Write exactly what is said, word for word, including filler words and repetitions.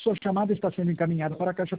Sua chamada está sendo encaminhada para a caixa